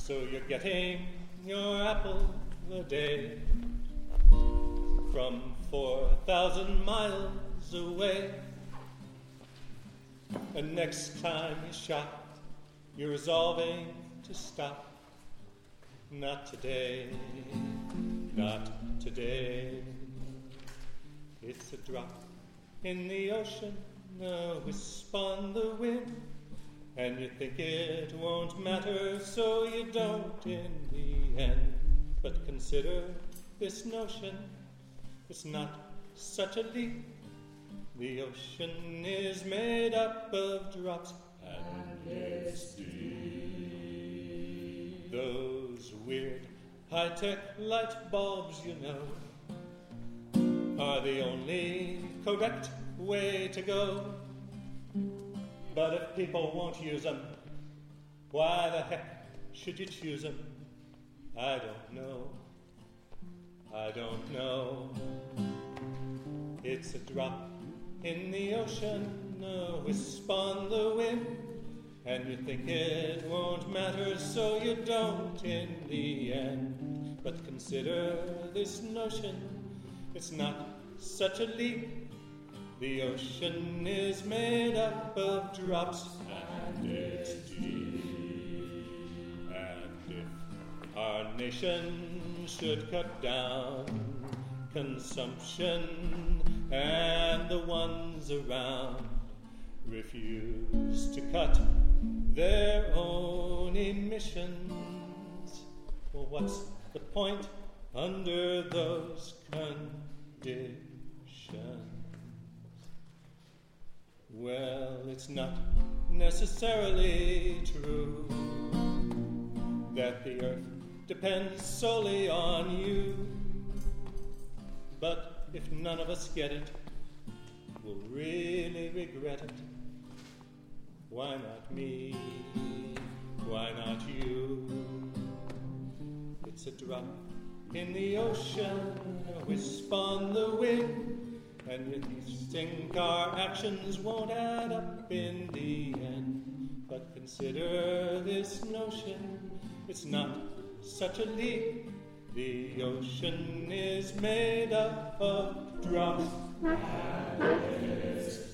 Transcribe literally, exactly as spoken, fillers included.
So you're getting your apple a day from four thousand miles away. And next time you shop, you're resolving to stop. Not today, not today. It's a drop in the ocean, a wisp on the wind, and you think it won't matter, so you don't in the end. But consider this notion, it's not such a leap. The ocean is made up of drops, and it's deep. Those weird high-tech light bulbs, you know, are the only correct way to go. But if people won't use them, why the heck should you choose them? I don't know. I don't know. It's a drop in the ocean, a wisp on the wind, and you think it won't matter, so you don't in the end. But consider this notion, it's not such a leap. The ocean is made up of drops, and it's deep. And if our nation should cut down consumption, and the ones around refuse to cut their own emissions, well, what's the point under those conditions? Well, it's not necessarily true that the earth depends solely on you. But if none of us get it, we'll really regret it. Why not me? Why not you? It's a drop in the ocean, a wisp on the wind, and you think our actions won't add up in the end. But consider this notion, it's not such a leap. The ocean is made up of drops, and it's